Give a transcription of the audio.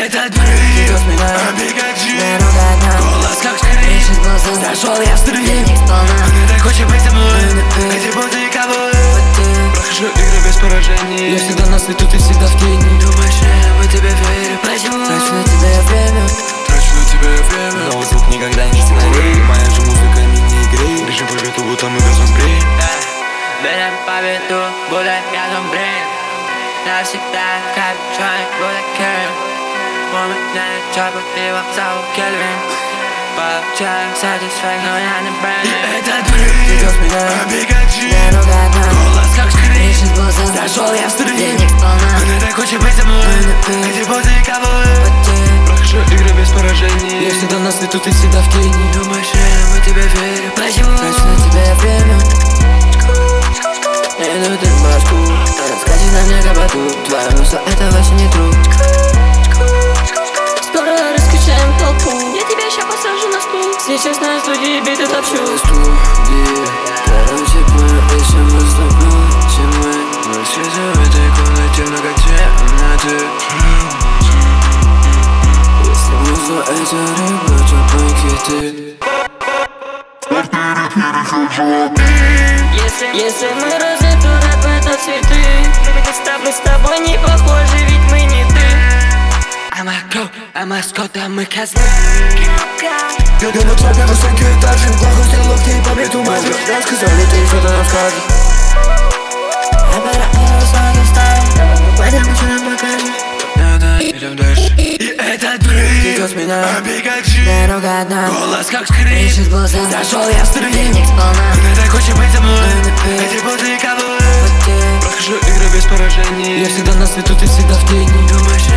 Этот бред, обегать жизнь, голос как скрип. Зашел я в стрим, мне так хочет быть со мной. Эти боты и кого? Прохожу игры без поражений. Я всегда на свету, ты всегда в тени. Думаешь, я в тебя верю? Почему? Трачу на тебя время. Трачу на тебя время. Но звук никогда не сценарий. Моя же музыка мини-игры. Бежим по ветру, будто мы газом бред. Бежим по ветру, будто газом бред. Навсегда капюшон, будто Кельвин. Моментально чопа пива, зовут Кельвин. Получаю satisfaction, но я не бренд. Этот бред, обегать жизнь, голос как скрип. Зашел я в стрим, мне так хочет быть со мной. Эти боты и кого? Прохожу игры без поражений. Я всегда на свету, ты всегда в тени. Думаешь, я в тебя верю? Почему? Трачу на тебя время. Я иду ты в башку, раскатись на мне кабаку. Твоя музыка, это вообще не true. Скоро раскачаем толпу. Я тебя ща посажу на стул. Сейчас на студии биты топчу. Короче, поищем мы чем мы. Мы сидим в этой комнате много темноты. Если муза это рыба, то пакеты. Если мы розы, то рэп это цветы. Мы с тобой не похожи, ведь мы не ты. I'm a crow, I'm a Scott, мы козлы. Я на тропе высокий этаж, плохо сделал локти по биту мазер. Да, сказали, ты что-то нам скажешь. Пойдем, что нам покажешь. Надо, идем дальше. И этот бред, обегать жизнь, Дорога одна, голос как скрип. ищет глаза. Зашел я в стрим, Денег сполна. мне так хочет быть со мной. Эти боты и кого? Прохожу игры без поражений. Я всегда на свету, ты всегда в тени. Думаешь,